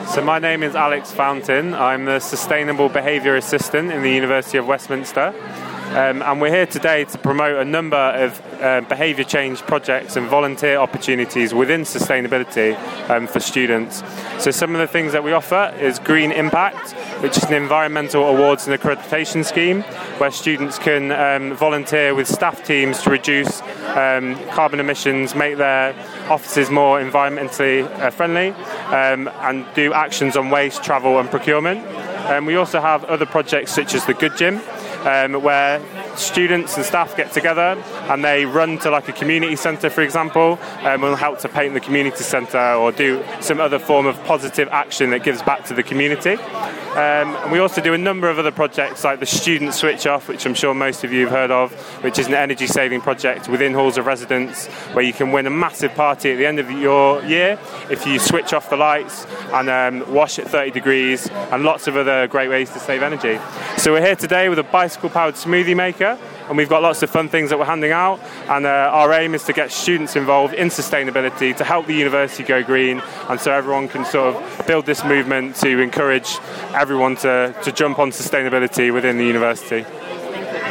So my name is Alex Fountain. I'm the Sustainable Behaviour Assistant in the University of Westminster. And we're here today to promote a number of behaviour change projects and volunteer opportunities within sustainability for students. So some of the things that we offer is Green Impact, which is an environmental awards and accreditation scheme where students can volunteer with staff teams to reduce carbon emissions, make their offices more environmentally friendly, and do actions on waste, travel and procurement. We also have other projects such as the Good Gym, where students and staff get together and they run to like a community centre, for example, and will help to paint the community centre or do some other form of positive action that gives back to the community. And we also do a number of other projects like the Student Switch Off, which I'm sure most of you have heard of, which is an energy saving project within halls of residence where you can win a massive party at the end of your year if you switch off the lights and wash at 30 degrees, and lots of other great ways to save energy. So we're here today with a bicycle-powered smoothie maker, and we've got lots of fun things that we're handing out, and our aim is to get students involved in sustainability to help the university go green, and so everyone can sort of build this movement to encourage everyone to jump on sustainability within the university.